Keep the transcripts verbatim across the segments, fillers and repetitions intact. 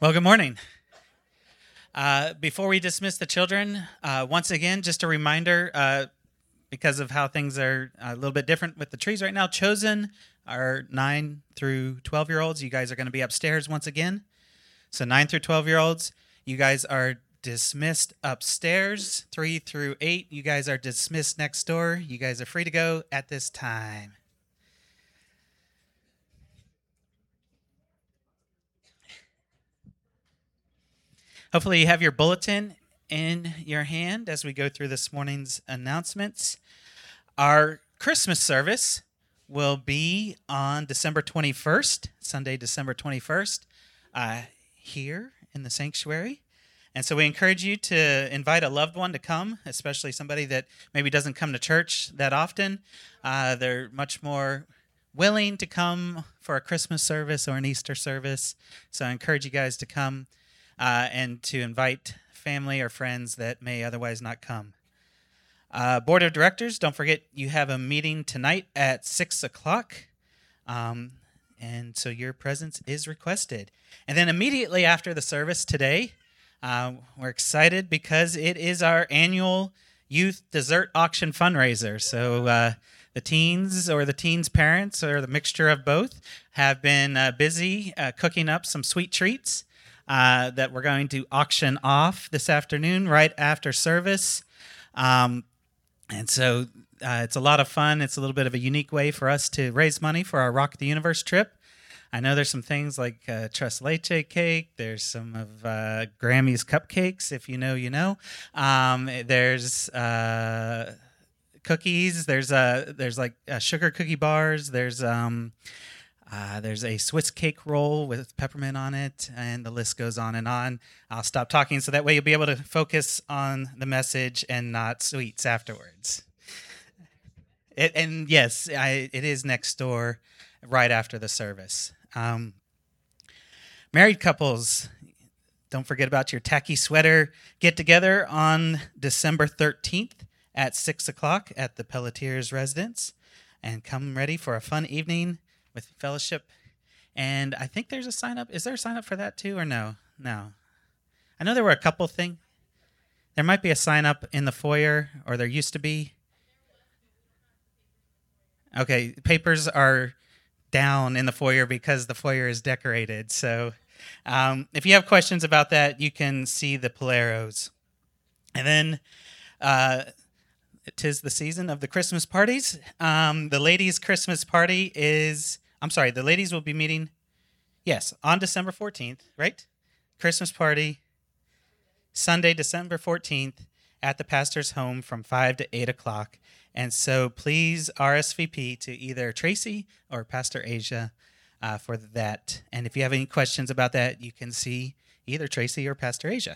Well, good morning. Uh, before we dismiss the children, uh, once again, just a reminder, uh, because of how things are a little bit different with the trees right now, Chosen, our nine through twelve-year-olds, you guys are going to be upstairs once again. So nine through twelve-year-olds, you guys are dismissed upstairs. three through eight, you guys are dismissed next door. You guys are free to go at this time. Hopefully you have your bulletin in your hand as we go through this morning's announcements. Our Christmas service will be on December twenty-first, Sunday, December twenty-first, uh, here in the sanctuary. And so we encourage you to invite a loved one to come, especially somebody that maybe doesn't come to church that often. Uh, they're much more willing to come for a Christmas service or an Easter service. So I encourage you guys to come. Uh, and to invite family or friends that may otherwise not come. Uh, Board of Directors, don't forget you have a meeting tonight at six o'clock, um, and so your presence is requested. And then immediately after the service today, uh, we're excited because it is our annual youth dessert auction fundraiser. So uh, the teens or the teens' parents or the mixture of both have been uh, busy uh, cooking up some sweet treats Uh, that we're going to auction off this afternoon right after service. Um, and so uh, it's a lot of fun. It's a little bit of a unique way for us to raise money for our Rock the Universe trip. I know there's some things like uh, Tres Leche cake. There's some of uh, Grammy's cupcakes. If you know, you know. Um, there's uh, cookies. There's uh, there's like uh, sugar cookie bars. There's um, Uh, there's a Swiss cake roll with peppermint on it, and the list goes on and on. I'll stop talking so that way you'll be able to focus on the message and not sweets afterwards. It, and yes, I, it is next door right after the service. Um, married couples, don't forget about your tacky sweater get-together on December thirteenth at six o'clock at the Pelletiers residence. And come ready for a fun evening with fellowship. And I think there's a sign up. Is there a sign up for that too, or no? No. I know there were a couple things. There might be a sign up in the foyer, or there used to be. Okay, papers are down in the foyer because the foyer is decorated. So um, if you have questions about that, you can see the Poleros. And then uh, tis the season of the Christmas parties. Um, the ladies' Christmas party is, I'm sorry, the ladies will be meeting, yes, on December fourteenth, right? Christmas party, Sunday, December fourteenth, at the pastor's home from five to eight o'clock. And so please R S V P to either Tracy or Pastor Asia uh, for that. And if you have any questions about that, you can see either Tracy or Pastor Asia.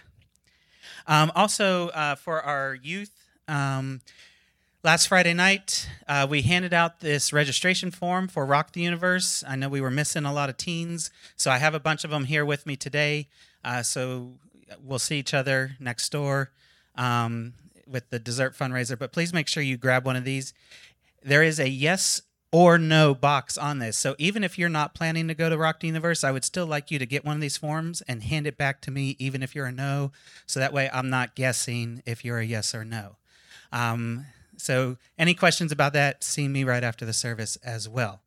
Um, also, uh, for our youth, Um, last Friday night, uh, we handed out this registration form for Rock the Universe. I know we were missing a lot of teens, so I have a bunch of them here with me today. Uh, so we'll see each other next door um, with the dessert fundraiser. But please make sure you grab one of these. There is a yes or no box on this. So even if you're not planning to go to Rock the Universe, I would still like you to get one of these forms and hand it back to me, even if you're a no. So that way I'm not guessing if you're a yes or no. Um, so any questions about that, see me right after the service as well.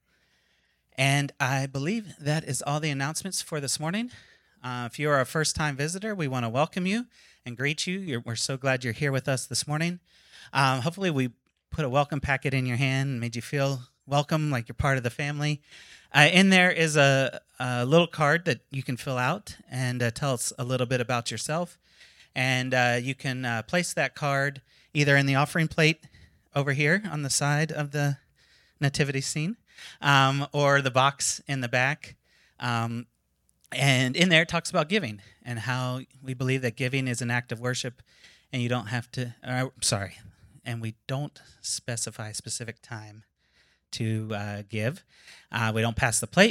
And I believe that is all the announcements for this morning. Uh, if you are a first-time visitor, we want to welcome you and greet you. You're, we're so glad you're here with us this morning. Um, hopefully we put a welcome packet in your hand and made you feel welcome, like you're part of the family. Uh, in there is a, a little card that you can fill out and uh, tell us a little bit about yourself. And uh, you can uh, place that card either in the offering plate over here on the side of the nativity scene, um, or the box in the back. Um, and in there it talks about giving and how we believe that giving is an act of worship, and you don't have to, uh, sorry, and we don't specify a specific time to uh, give. Uh, we don't pass the plate,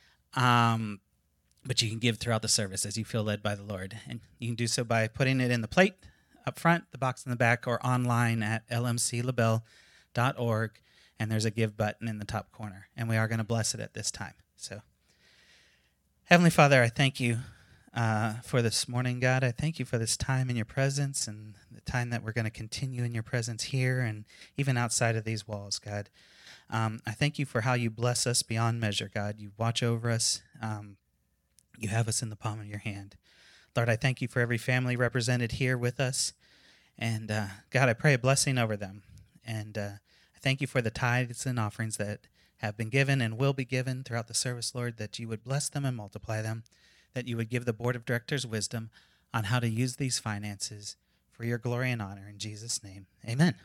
um, but you can give throughout the service as you feel led by the Lord. And you can do so by putting it in the plate up front, the box in the back, or online at l m c labelle dot org, and there's a give button in the top corner, and we are going to bless it at this time. So, Heavenly Father, I thank you uh, for this morning, God. I thank you for this time in your presence and the time that we're going to continue in your presence here and even outside of these walls, God. Um, I thank you for how you bless us beyond measure, God. You watch over us. Um, you have us in the palm of your hand. Lord, I thank you for every family represented here with us. And uh, God, I pray a blessing over them. And uh, I thank you for the tithes and offerings that have been given and will be given throughout the service, Lord, that you would bless them and multiply them, that you would give the board of directors wisdom on how to use these finances for your glory and honor. In Jesus' name, amen.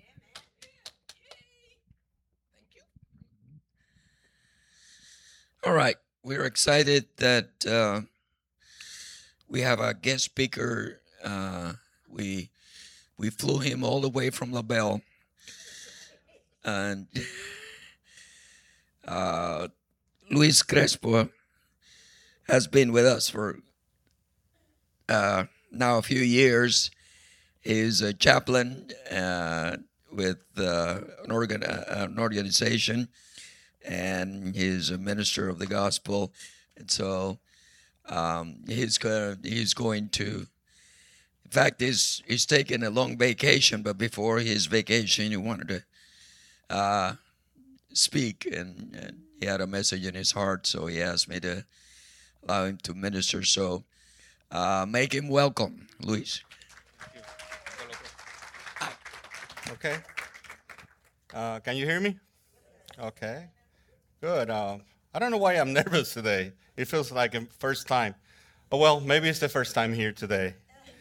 All right. We're excited that uh, we have a guest speaker. Uh, we we flew him all the way from La Belle. And uh, Luis Crespo has been with us for uh, now a few years. He's a chaplain uh, with uh, an, organ- uh, an organization, and he's a minister of the gospel. And so um, he's, gonna, he's going to, in fact, he's, he's taking a long vacation, but before his vacation, he wanted to uh, speak, and, and he had a message in his heart, so he asked me to allow him to minister. So uh, make him welcome, Luis. Okay. Uh, can you hear me? Okay. Good. Uh, I don't know why I'm nervous today. It feels like a first time. Oh, well, maybe it's the first time here today.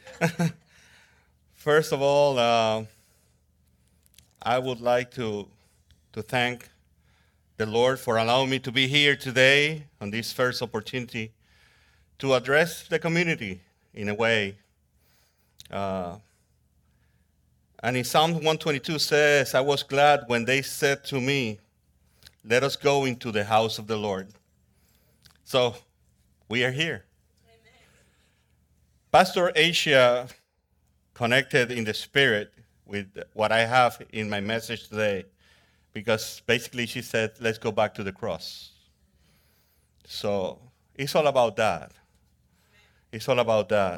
First of all, uh, I would like to to thank the Lord for allowing me to be here today on this first opportunity to address the community in a way. Uh, and in Psalm one twenty-two says, I was glad when they said to me, let us go into the house of the Lord. So we are here. Amen. Pastor Asia connected in the spirit with what I have in my message today, because basically she said, let's go back to the cross. So it's all about that. It's all about that.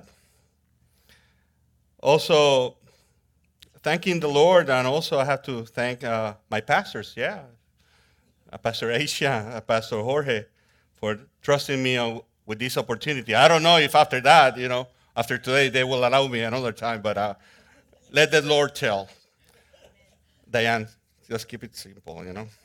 Also, thanking the Lord, and also I have to thank uh, my pastors, yeah. Uh, Pastor Asia, uh, Pastor Jorge, for trusting me uh, with this opportunity. I don't know if after that, you know, after today, they will allow me another time, but uh, let the Lord tell. Diane, just keep it simple, you know.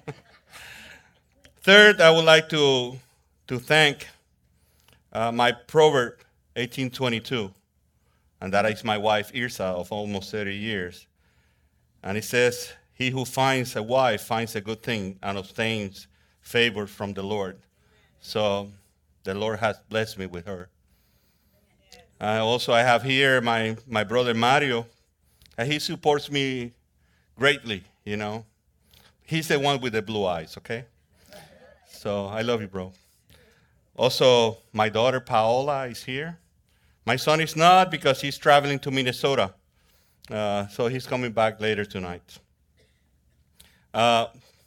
Third, I would like to to thank uh, my proverb eighteen twenty-two, and that is my wife Irsa of almost thirty years. And it says, he who finds a wife finds a good thing and obtains favor from the Lord. So the Lord has blessed me with her. Uh, also, I have here my, my brother Mario, and he supports me greatly, you know. He's the one with the blue eyes, okay? So I love you, bro. Also, my daughter Paola is here. My son is not, because he's traveling to Minnesota. Uh, so he's coming back later tonight. Uh,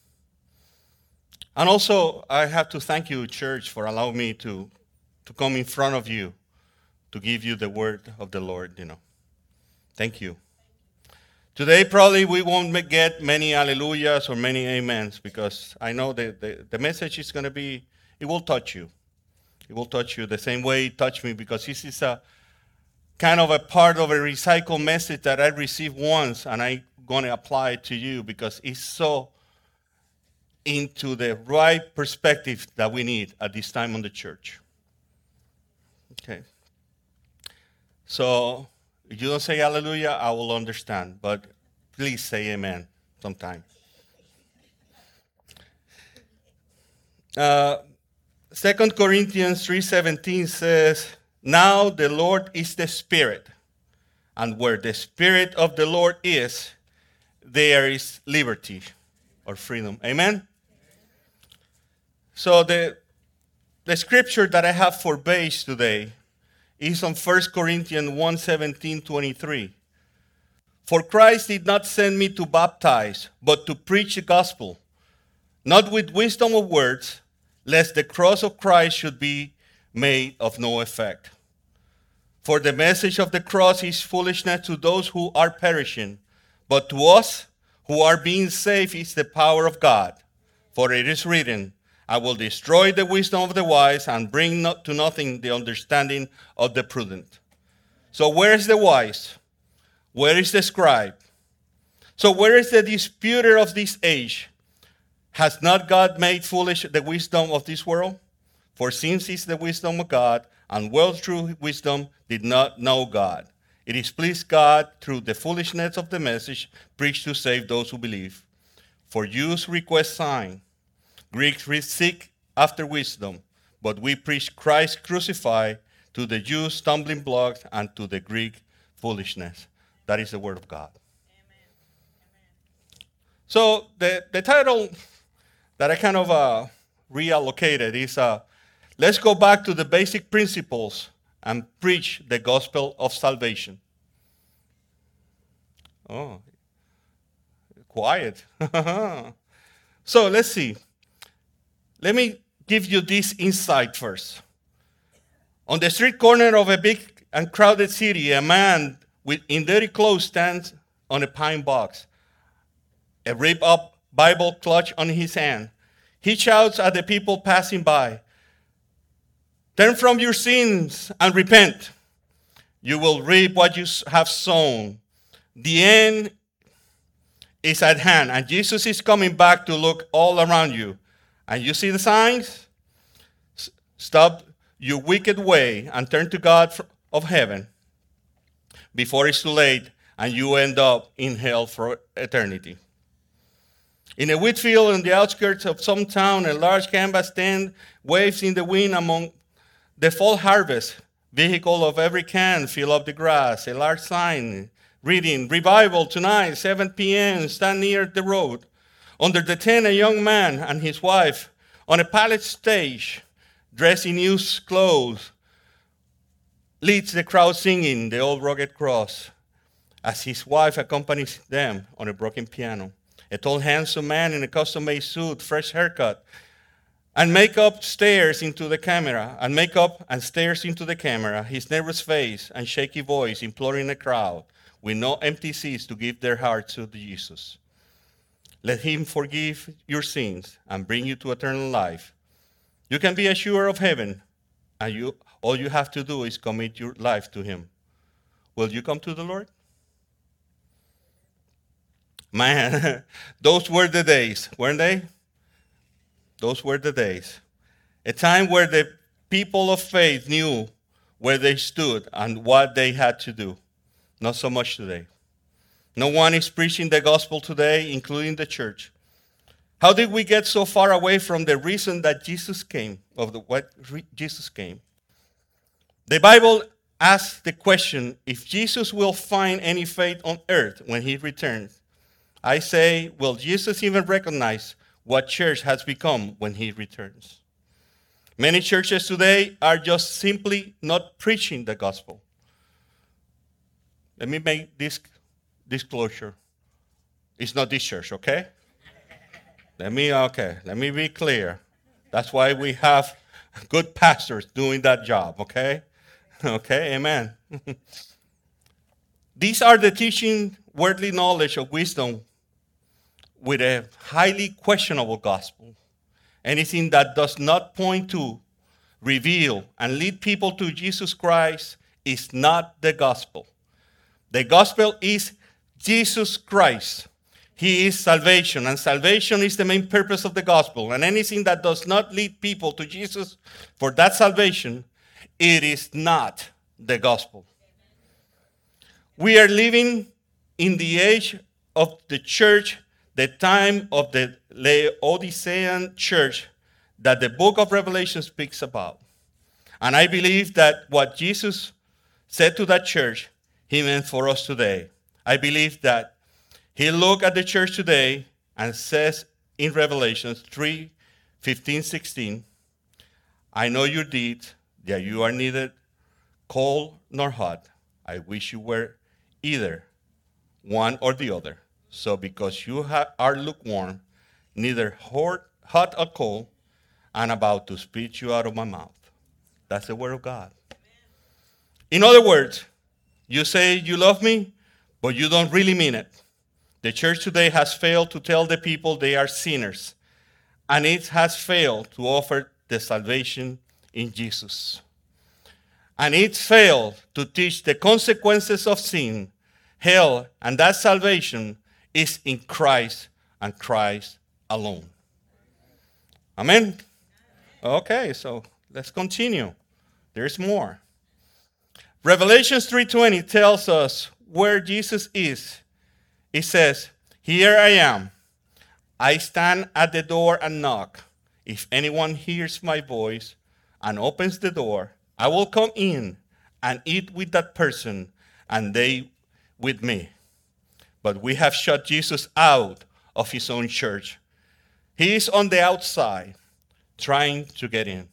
and also, I have to thank you, church, for allowing me to, to come in front of you to give you the word of the Lord, you know. Thank you. Today, probably we won't get many hallelujahs or many amens, because I know that the, the message is going to be, it will touch you. It will touch you the same way it touched me, because this is a kind of a part of a recycled message that I received once, and I'm going to apply it to you because it's so into the right perspective that we need at this time on the church. Okay. So if you don't say hallelujah, I will understand, but please say amen sometime. Uh, Second Corinthians three seventeen says, now the Lord is the Spirit, and where the Spirit of the Lord is, there is liberty or freedom. Amen? So the, the scripture that I have for base today is on First Corinthians one seventeen twenty-three. For Christ did not send me to baptize, but to preach the gospel, not with wisdom of words, lest the cross of Christ should be made of no effect. For the message of the cross is foolishness to those who are perishing, but to us who are being saved is the power of God. For it is written, I will destroy the wisdom of the wise and bring not to nothing the understanding of the prudent. So where is the wise? Where is the scribe? So where is the disputer of this age? Has not God made foolish the wisdom of this world? For since is the wisdom of God, and world through wisdom did not know God. It is pleased God through the foolishness of the message preached to save those who believe. For Jews request sign, Greeks seek after wisdom, but we preach Christ crucified, to the Jews stumbling blocks, and to the Greek foolishness. That is the word of God. Amen. Amen. So the, the title that I kind of uh, reallocated is uh, Let's Go Back to the Basic Principles and Preach the Gospel of Salvation. Oh, quiet. So let's see. Let me give you this insight first. On the street corner of a big and crowded city, a man with in dirty clothes stands on a pine box, a ripped-up Bible clutched on his hand. He shouts at the people passing by, turn from your sins and repent. You will reap what you have sown. The end is at hand, and Jesus is coming back to look all around you. And you see the signs? S- Stop your wicked way and turn to God of heaven before it's too late and you end up in hell for eternity. In a wheat field on the outskirts of some town, a large canvas tent waves in the wind among the fall harvest. Vehicle of every kind fill up the grass. A large sign reading, revival tonight, seven p.m., stand near the road. Under the tent, a young man and his wife on a pallet stage, dressed in used clothes, leads the crowd singing the old rugged cross as his wife accompanies them on a broken piano. A tall, handsome man in a custom-made suit, fresh haircut, and makeup stares into the camera, and makeup and stares into the camera, his nervous face and shaky voice imploring the crowd with no empty seats to give their hearts to Jesus. Let him forgive your sins and bring you to eternal life. You can be assured of heaven, and you all you have to do is commit your life to him. Will you come to the Lord? Man, those were the days, weren't they? Those were the days. A time where the people of faith knew where they stood and what they had to do. Not so much today. No one is preaching the gospel today, including the church. How did we get so far away from the reason that Jesus came, of the what Jesus came? The Bible asks the question, if Jesus will find any faith on earth when he returns. I say, will Jesus even recognize what church has become when he returns? Many churches today are just simply not preaching the gospel. Let me make this disclosure. It's not this church, okay? Let me, okay, let me be clear. That's why we have good pastors doing that job, okay? Okay, amen. These are the teaching worldly knowledge of wisdom with a highly questionable gospel. Anything that does not point to, reveal, and lead people to Jesus Christ is not the gospel. The gospel is Jesus Christ. He is salvation, and salvation is the main purpose of the gospel. And anything that does not lead people to Jesus for that salvation, it is not the gospel. We are living in the age of the church, the time of the Laodicean church that the book of Revelation speaks about. And I believe that what Jesus said to that church, he meant for us today. I believe that he looked at the church today and says in Revelation three, fifteen, sixteen, I know your deeds, that you are neither cold nor hot. I wish you were either one or the other. So because you ha- are lukewarm, neither hot or cold, I'm about to spit you out of my mouth. That's the word of God. In other words, you say you love me, but you don't really mean it. The church today has failed to tell the people they are sinners, and it has failed to offer the salvation in Jesus. And it failed to teach the consequences of sin, hell, and that salvation is in Christ and Christ alone. Amen? Okay, so let's continue. There's more. Revelation three twenty tells us where Jesus is. It says, "Here I am. I stand at the door and knock. If anyone hears my voice and opens the door, I will come in and eat with that person and they with me." But we have shut Jesus out of his own church. He is on the outside trying to get in.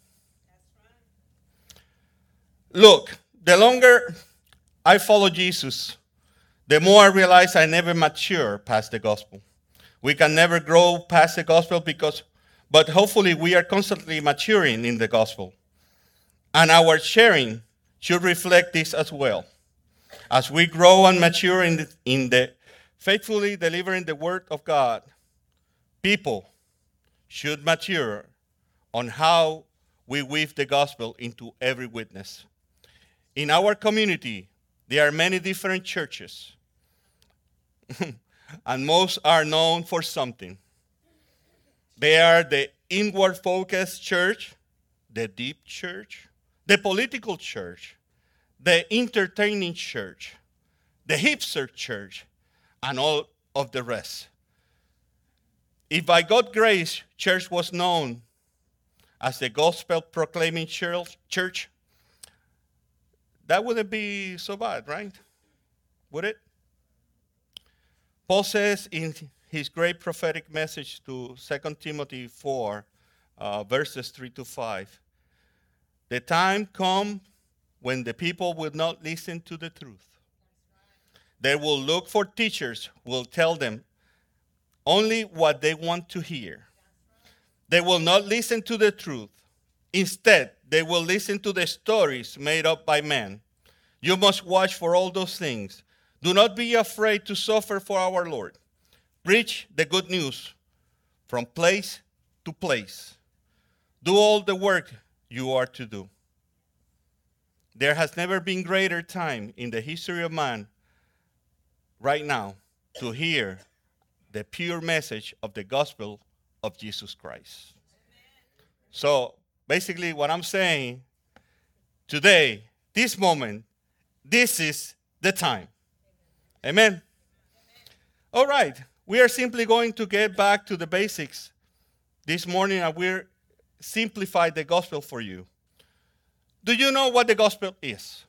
Look, the longer I follow Jesus, the more I realize I never mature past the gospel. We can never grow past the gospel because, but hopefully we are constantly maturing in the gospel. And our sharing should reflect this as well. As we grow and mature in the, in the faithfully delivering the word of God, people should mature on how we weave the gospel into every witness. In our community, there are many different churches, and most are known for something. They are the inward-focused church, the deep church, the political church, the entertaining church, the hipster church, and all of the rest. If by God's grace, church was known as the gospel-proclaiming church, that wouldn't be so bad, right? Would it? Paul says in his great prophetic message to Second Timothy four, uh, verses three to five, "The time comes when the people will not listen to the truth. They will look for teachers who will tell them only what they want to hear. They will not listen to the truth. Instead, they will listen to the stories made up by men. You must watch for all those things. Do not be afraid to suffer for our Lord. Preach the good news from place to place. Do all the work you are to do." There has never been greater time in the history of man right now to hear the pure message of the gospel of Jesus Christ. So basically what I'm saying today, this moment, this is the time. Amen. All right. We are simply going to get back to the basics this morning, and we're simplify the gospel for you. Do you know what the gospel is?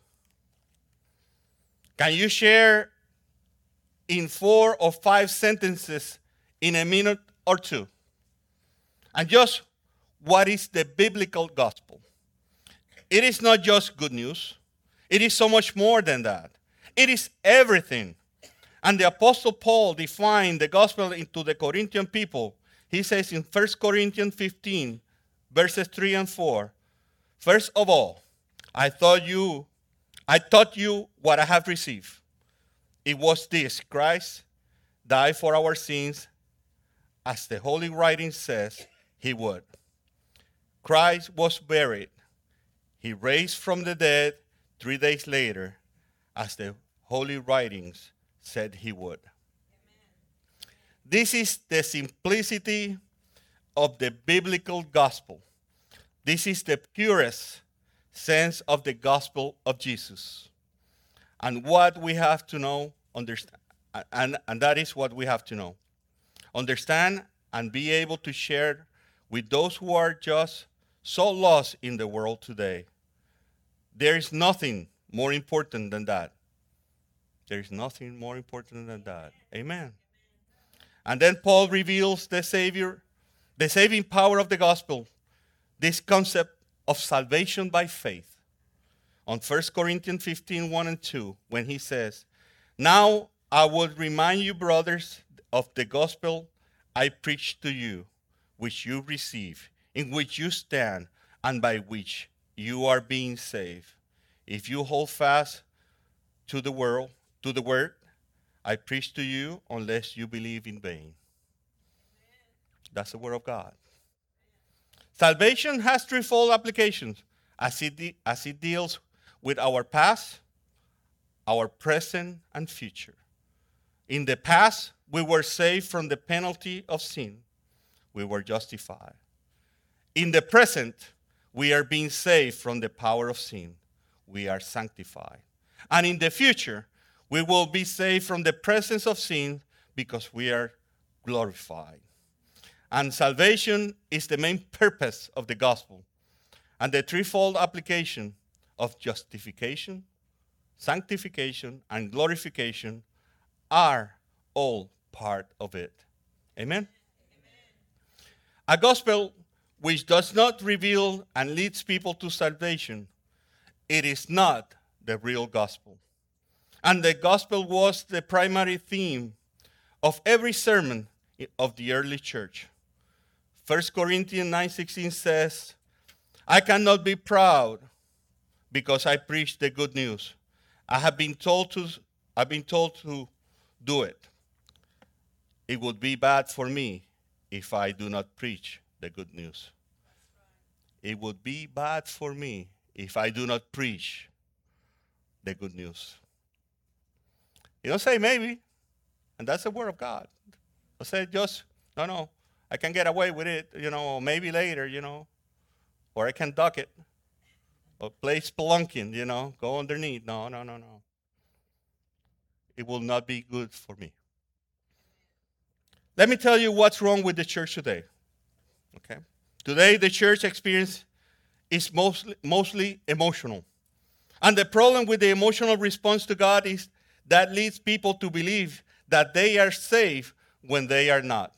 Can you share in four or five sentences in a minute or two? And just what is the biblical gospel? It is not just good news. It is so much more than that. It is everything. And the Apostle Paul defined the gospel into the Corinthian people. He says in First Corinthians fifteen, verses three and four, "First of all, I thought you, I taught you what I have received. It was this: Christ died for our sins, as the Holy Writing says he would. Christ was buried. He raised from the dead three days later, as the Holy Writings said he would." Amen. This is the simplicity of the biblical gospel. This is the purest sense of the gospel of Jesus. And what we have to know, understand, and, and that is what we have to know. Understand and be able to share with those who are just so lost in the world today. There is nothing more important than that. There is nothing more important than that. Amen. And then Paul reveals the Savior, the saving power of the gospel, this concept of salvation by faith. On First Corinthians fifteen, one and two, when he says, "Now I would remind you, brothers, of the gospel I preached to you, which you received, in which you stand, and by which you are being saved. If you hold fast to the world, to the word I preach to you, unless you believe in vain. That's the word of God. Salvation has threefold applications as it, de- as it deals with our past, our present, and future. In the past, we were saved from the penalty of sin. We were justified. In the present, we are being saved from the power of sin. We are sanctified. And in the future, we will be saved from the presence of sin because we are glorified. And salvation is the main purpose of the gospel. And the threefold application of justification, sanctification, and glorification are all part of it. Amen? Amen? A gospel which does not reveal and leads people to salvation, it is not the real gospel. And the gospel was the primary theme of every sermon of the early church. First Corinthians nine sixteen says, I cannot be proud because I preach the good news. I have been told to I've been told to do it. It would be bad for me if I do not preach the good news. It would be bad for me if I do not preach the good news. You don't say maybe, and that's the word of God. I say just, no, no, I can get away with it, you know, maybe later, you know, or I can duck it, or play spelunking, you know, go underneath. No, no, no, no. It will not be good for me. Let me tell you what's wrong with the church today. Okay? Today, the church experience is mostly, mostly emotional. And the problem with the emotional response to God is that leads people to believe that they are saved when they are not.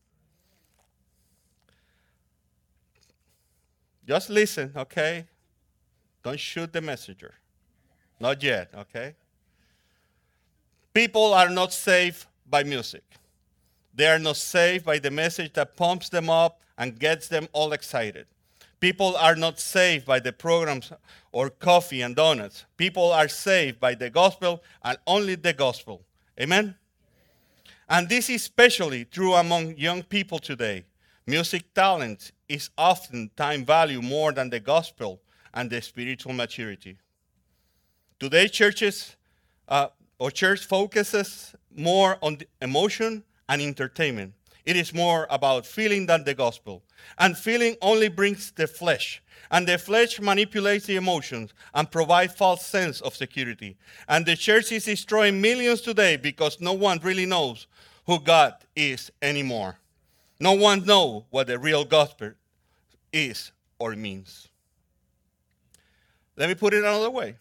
Just listen, okay? Don't shoot the messenger. Not yet, okay? People are not saved by music. They are not saved by the message that pumps them up and gets them all excited. People are not saved by the programs or coffee and donuts. People are saved by the gospel and only the gospel. Amen? And this is especially true among young people today. Music talent is often time value more than the gospel and the spiritual maturity. Today, churches uh, or church focuses more on the emotion and entertainment. It is more about feeling than the gospel. And feeling only brings the flesh. And the flesh manipulates the emotions and provides false sense of security. And the church is destroying millions today because no one really knows who God is anymore. No one knows what the real gospel is or means. Let me put it another way.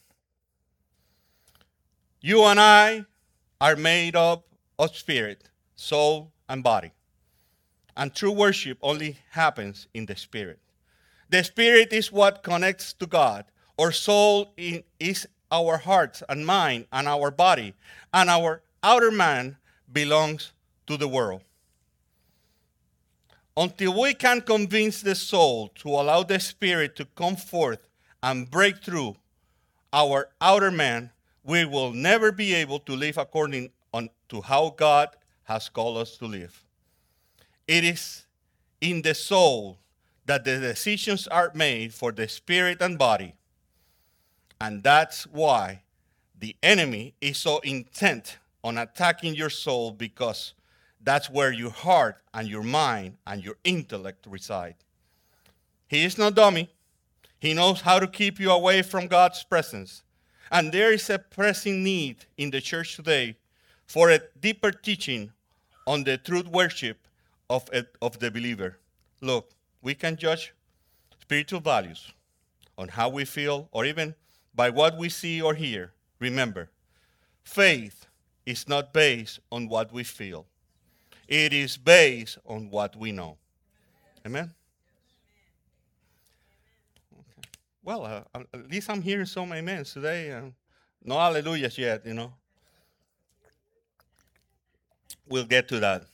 You and I are made up of spirit, soul, and body. And true worship only happens in the spirit. The spirit is what connects to God. Our soul is our hearts and mind and our body. And our outer man belongs to the world. Until we can convince the soul to allow the spirit to come forth and break through our outer man, we will never be able to live according on, to how God has called us to live. It is in the soul that the decisions are made for the spirit and body. And that's why the enemy is so intent on attacking your soul, because that's where your heart and your mind and your intellect reside. He is not dummy. He knows how to keep you away from God's presence. And there is a pressing need in the church today for a deeper teaching on the true worship of, a, of the believer. Look, we can judge spiritual values on how we feel or even by what we see or hear. Remember, faith is not based on what we feel. It is based on what we know. Amen? Okay. Well, uh, at least I'm hearing some amens today. Uh, no hallelujahs yet, you know. We'll get to that.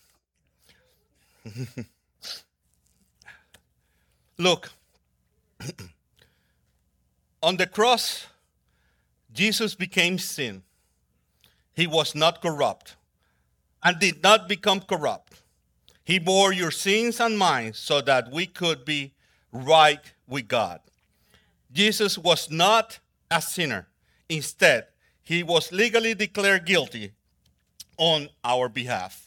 Look, On the cross, Jesus became sin. He was not corrupt and did not become corrupt. He bore your sins and mine so that we could be right with God. Jesus was not a sinner. Instead, he was legally declared guilty on our behalf.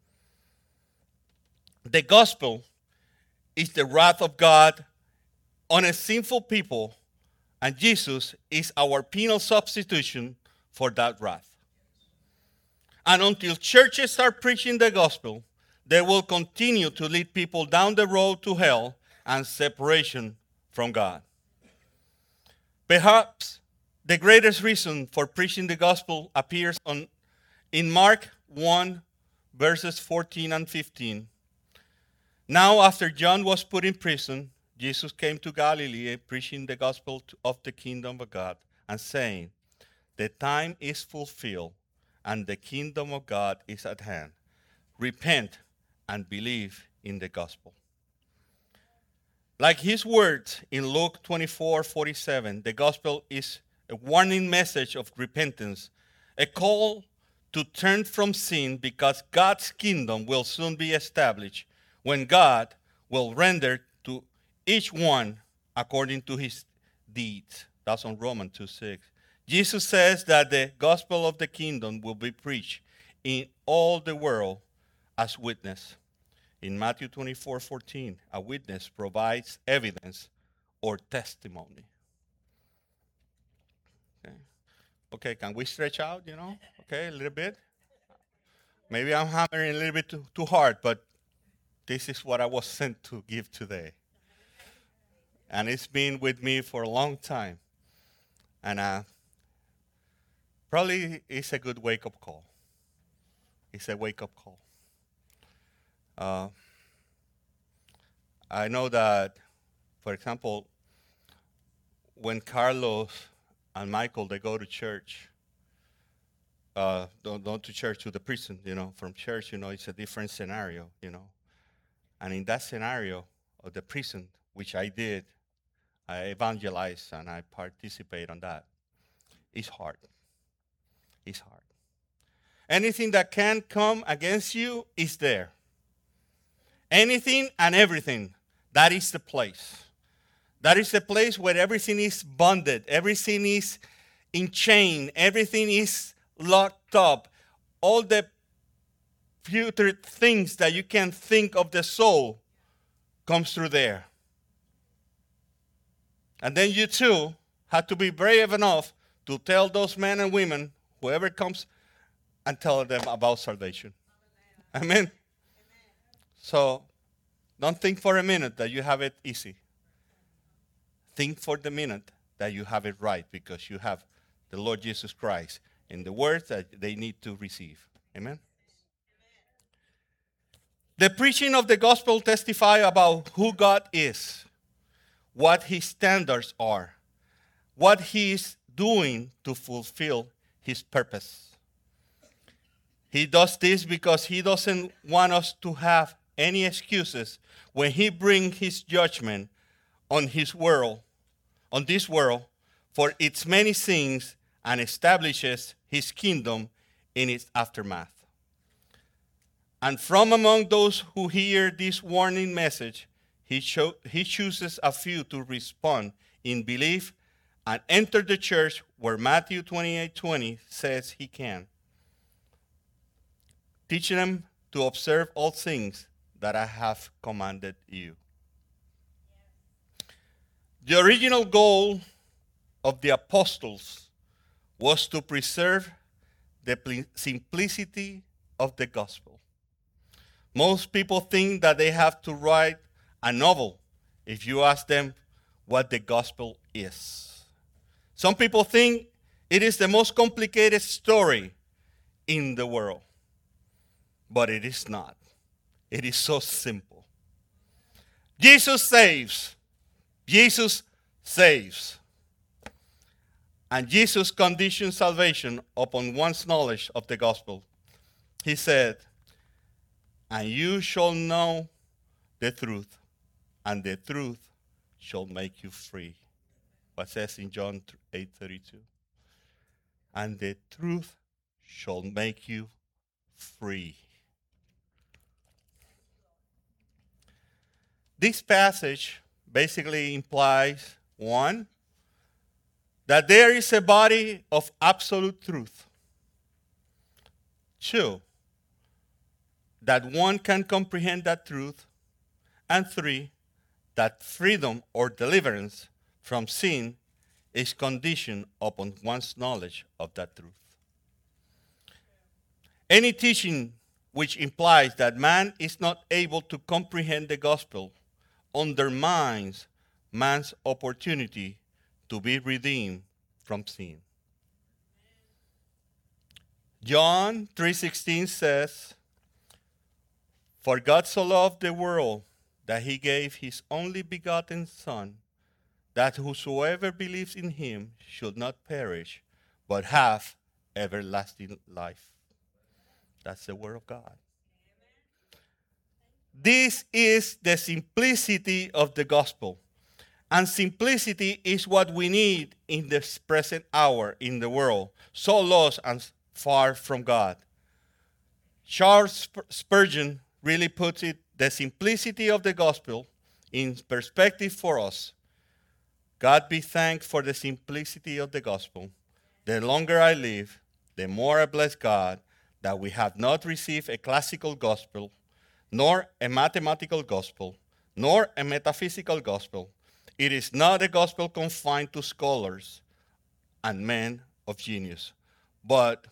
The gospel is the wrath of God on a sinful people, and Jesus is our penal substitution for that wrath. And until churches start preaching the gospel, they will continue to lead people down the road to hell and separation from God. Perhaps the greatest reason for preaching the gospel appears on, in Mark one, verses fourteen and fifteen. Now, after John was put in prison, Jesus came to Galilee preaching the gospel of the kingdom of God and saying, "The time is fulfilled and the kingdom of God is at hand. Repent and believe in the gospel." Like his words in Luke twenty-four forty-seven, the gospel is a warning message of repentance, a call to turn from sin because God's kingdom will soon be established when God will render to each one according to his deeds. That's on Romans two six. Jesus says that the gospel of the kingdom will be preached in all the world as witness. In Matthew twenty-four fourteen, a witness provides evidence or testimony. Okay. Okay, can we stretch out, you know? Okay, a little bit. Maybe I'm hammering a little bit too, too hard, but this is what I was sent to give today. And it's been with me for a long time. And uh, probably it's a good wake-up call. It's a wake-up call. Uh, I know that, for example, when Carlos and Michael, they go to church, uh, don't, don't to church, to the prison, you know, from church, you know, it's a different scenario, you know. And in that scenario of the prison, which I did, I evangelize and I participate on that, it's hard. It's hard. Anything that can come against you is there. Anything and everything, that is the place. That is the place where everything is bonded, everything is in chain, everything is locked up. All the putrid things that you can think of the soul comes through there. And then you too have to be brave enough to tell those men and women, whoever comes, and tell them about salvation. Amen. Amen. So don't think for a minute that you have it easy. Think for the minute that you have it right, because you have the Lord Jesus Christ in the words that they need to receive. Amen. The preaching of the gospel testify about who God is, what his standards are, what he is doing to fulfill his purpose. He does this because he doesn't want us to have any excuses when he brings his judgment on his world, on this world, for its many sins, and establishes his kingdom in its aftermath. And from among those who hear this warning message, he, cho- he chooses a few to respond in belief and enter the church where Matthew twenty-eight twenty says he can. Teach them to observe all things that I have commanded you. The original goal of the apostles was to preserve the simplicity of the gospel. Most people think that they have to write a novel if you ask them what the gospel is. Some people think it is the most complicated story in the world, but it is not. It is so simple. Jesus saves. Jesus saves. And Jesus conditioned salvation upon one's knowledge of the gospel. He said, "And you shall know the truth, and the truth shall make you free." what says in John eight thirty-two. And the truth shall make you free. This passage basically implies, one, that there is a body of absolute truth. Two, that one can comprehend that truth. And three, that freedom or deliverance from sin is conditioned upon one's knowledge of that truth. Any teaching which implies that man is not able to comprehend the gospel undermines man's opportunity to be redeemed from sin. John three sixteen says, "For God so loved the world that he gave his only begotten Son, that whosoever believes in him should not perish, but have everlasting life." That's the word of God. This is the simplicity of the gospel. And simplicity is what we need in this present hour in the world, so lost and far from God. Charles Spurgeon really puts it, the simplicity of the gospel, in perspective for us. God be thanked for the simplicity of the gospel. The longer I live, the more I bless God that we have not received a classical gospel, nor a mathematical gospel, nor a metaphysical gospel. It is not a gospel confined to scholars and men of genius, but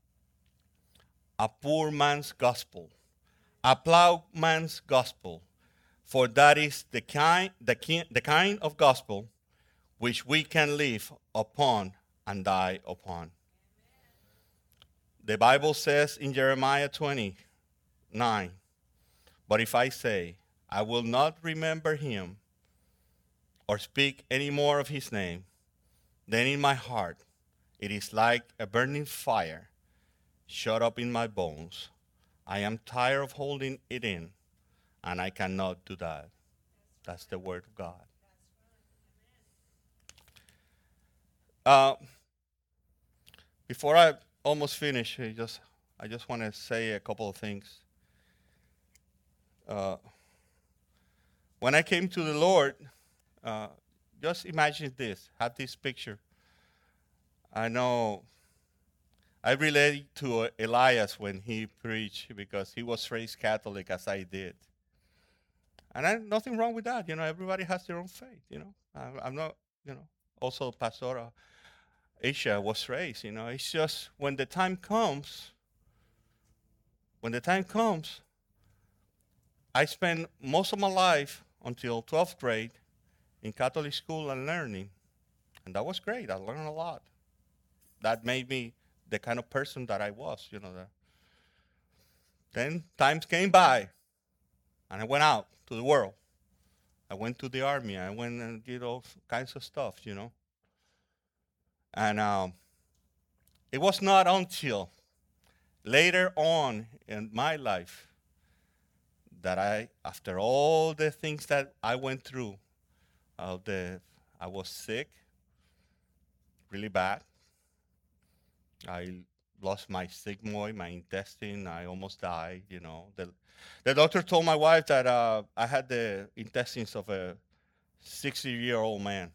a poor man's gospel, a plowman's gospel, for that is the kind, the, ki- the kind of gospel which we can live upon and die upon. The Bible says in Jeremiah twenty-nine, "But if I say, I will not remember him or speak any more of his name, then in my heart it is like a burning fire shut up in my bones. I am tired of holding it in, and I cannot do that." That's the word of God. Uh, before I almost finish, I just I just want to say a couple of things. Uh, when I came to the Lord, uh, just imagine this, have this picture. I know I relate to uh, Elias when he preached because he was raised Catholic as I did. And I, nothing wrong with that. You know, everybody has their own faith, you know. I, I'm not, you know, also Pastora Aisha was raised, you know. It's just when the time comes, when the time comes, I spent most of my life until twelfth grade in Catholic school and learning. And that was great. I learned a lot. That made me the kind of person that I was, you know. That. Then times came by, and I went out to the world. I went to the army. I went and did all kinds of stuff, you know. And um, it was not until later on in my life that I, after all the things that I went through, uh, the, I was sick, really bad. I lost my sigmoid, my intestine. I almost died, you know. The, the doctor told my wife that uh, I had the intestines of a sixty-year-old man.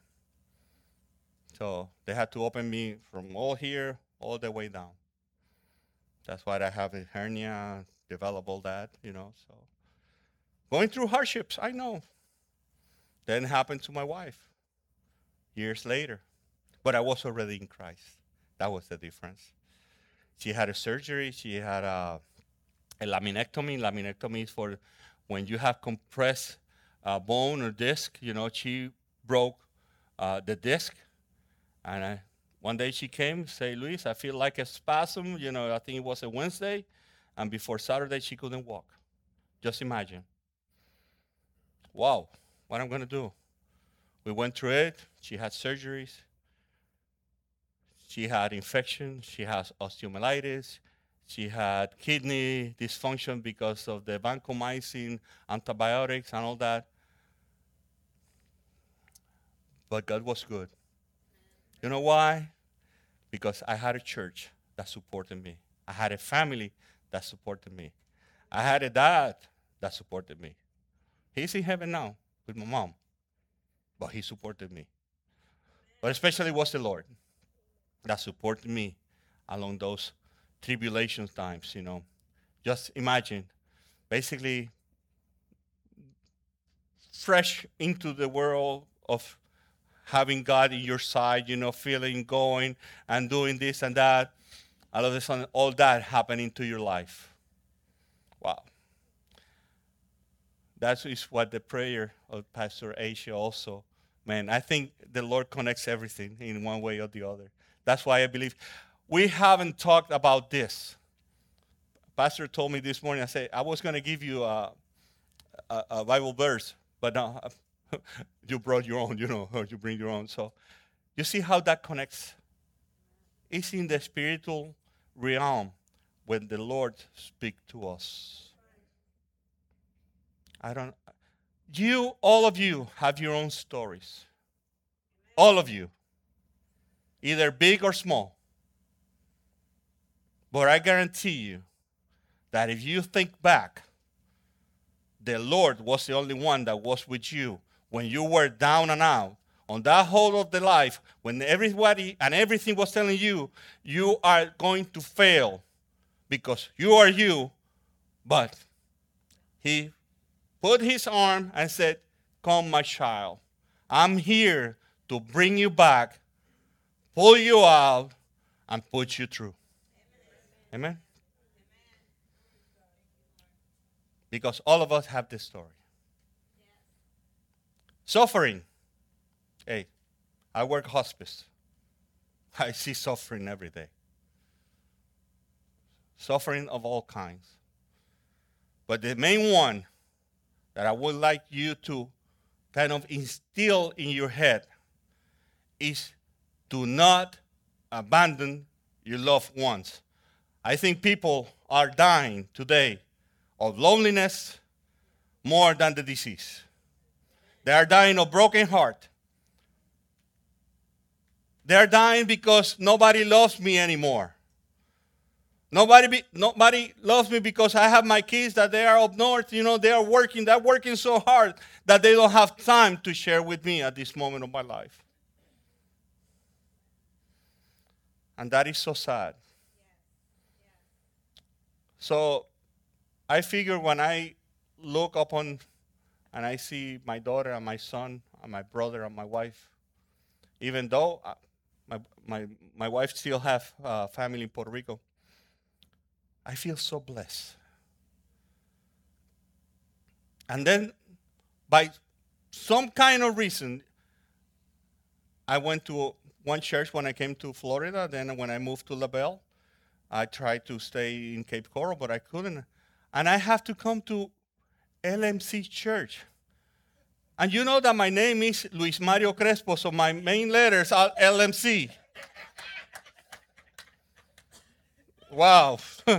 So they had to open me from all here, all the way down. That's why I have a hernia, develop all that, you know. So going through hardships, I know. Then happened to my wife years later. But I was already in Christ. That was the difference. She had a surgery. She had a, a laminectomy. Laminectomy is for when you have compressed uh, bone or disc. You know, she broke uh, the disc. And I, one day she came, say, "Luis, I feel like a spasm." You know, I think it was a Wednesday. And before Saturday, she couldn't walk. Just imagine. Wow, what I'm going to do? We went through it. She had surgeries. She had infection. She has osteomyelitis. She had kidney dysfunction because of the vancomycin, antibiotics, and all that. But God was good. You know why? Because I had a church that supported me. I had a family that supported me. I had a dad that supported me. He's in heaven now with my mom, but he supported me. But especially was the Lord that supported me along those tribulation times, you know. Just imagine, basically fresh into the world of having God in your side, you know, feeling, going, and doing this and that. All of a sudden, all that happening to your life. Wow. That is what the prayer of Pastor Asia also, man, I think the Lord connects everything in one way or the other. That's why I believe we haven't talked about this. Pastor told me this morning, I said, I was going to give you a, a, a Bible verse, but no, you brought your own, you know, you bring your own. So you see how that connects? It's in the spiritual realm when the Lord speaks to us. I don't, you, all of you have your own stories. All of you. Either big or small. But I guarantee you that if you think back, the Lord was the only one that was with you when you were down and out. On that whole of the life, when everybody and everything was telling you, you are going to fail because you are you, but he put his arm and said, come, my child. I'm here to bring you back, pull you out, and put you through. Amen? Because all of us have this story. Suffering. Hey, I work hospice. I see suffering every day. Suffering of all kinds. But the main one that I would like you to kind of instill in your head is do not abandon your loved ones. I think people are dying today of loneliness more than the disease. They are dying of broken heart. They are dying because nobody loves me anymore. Nobody, be, nobody loves me because I have my kids that they are up north. You know, they are working. They're working so hard that they don't have time to share with me at this moment of my life. And that is so sad. So I figure when I look upon and I see my daughter and my son and my brother and my wife, even though my, my, my wife still have uh, family in Puerto Rico, I feel so blessed. And then, by some kind of reason, I went to one church when I came to Florida. Then when I moved to La Belle, I tried to stay in Cape Coral, but I couldn't. And I have to come to L M C Church. And you know that my name is Luis Mario Crespo, so my main letters are L M C. Wow.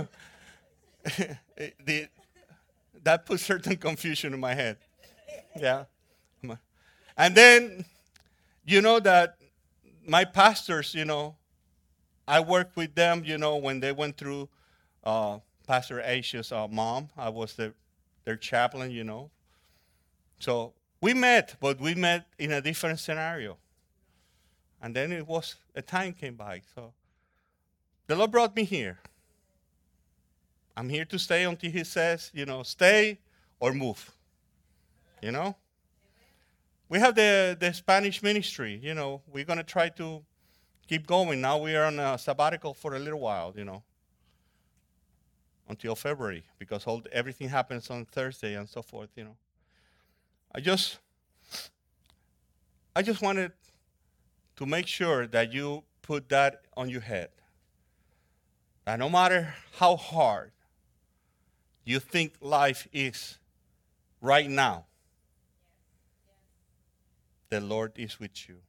the, that put certain confusion in my head. Yeah. And then, you know that my pastors, you know, I worked with them, you know, when they went through uh, Pastor Asia's uh, mom. I was the, their chaplain, you know. So we met, but we met in a different scenario. And then it was, a time came by. So the Lord brought me here. I'm here to stay until he says, you know, stay or move. You know? We have the, the Spanish ministry, you know. We're going to try to keep going. Now we are on a sabbatical for a little while, you know, until February, because all, everything happens on Thursday and so forth, you know. I just, I just wanted to make sure that you put that on your head. That no matter how hard you think life is right now, the Lord is with you.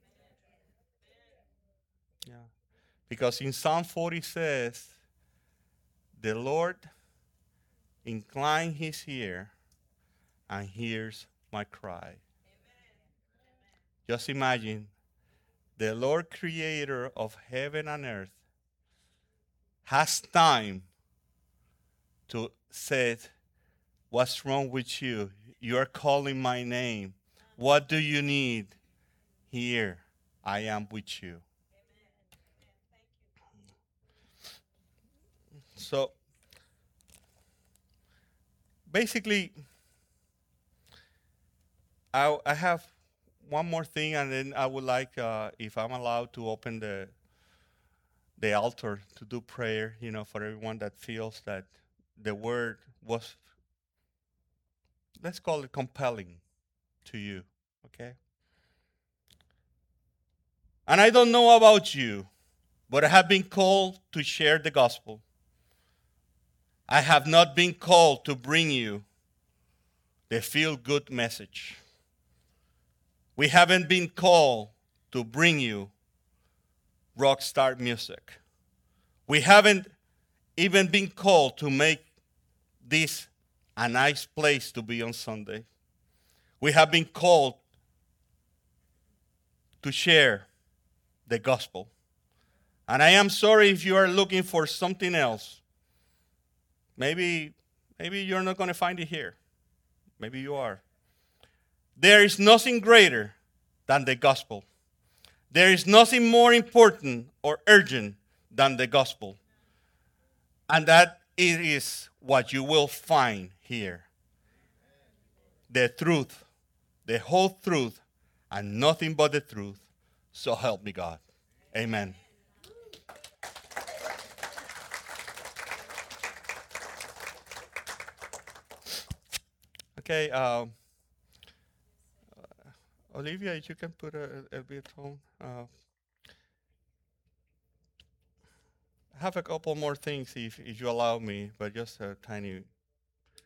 Yeah. Because in Psalm forty says, the Lord incline his ear and hears my cry. Just imagine the Lord creator of heaven and earth, has time to say, what's wrong with you? You are calling my name. What do you need? Here, I am with you. So, basically, I, I have one more thing, and then I would like, uh, if I'm allowed, to open the the altar to do prayer, you know, for everyone that feels that the word was, let's call it compelling to you, okay? And I don't know about you, but I have been called to share the gospel. I have not been called to bring you the feel-good message. We haven't been called to bring you rock star music. We haven't even been called to make this a nice place to be on Sunday. We have been called to share the gospel. And I am sorry if you are looking for something else. Maybe, maybe you're not going to find it here. Maybe you are. There is nothing greater than the gospel. There is nothing more important or urgent than the gospel. And that it is what you will find here. The truth, the whole truth, and nothing but the truth. So help me God. Amen. Okay, um, uh, Olivia, if you can put a, a bit on. Uh, I have a couple more things if, if you allow me, but just a tiny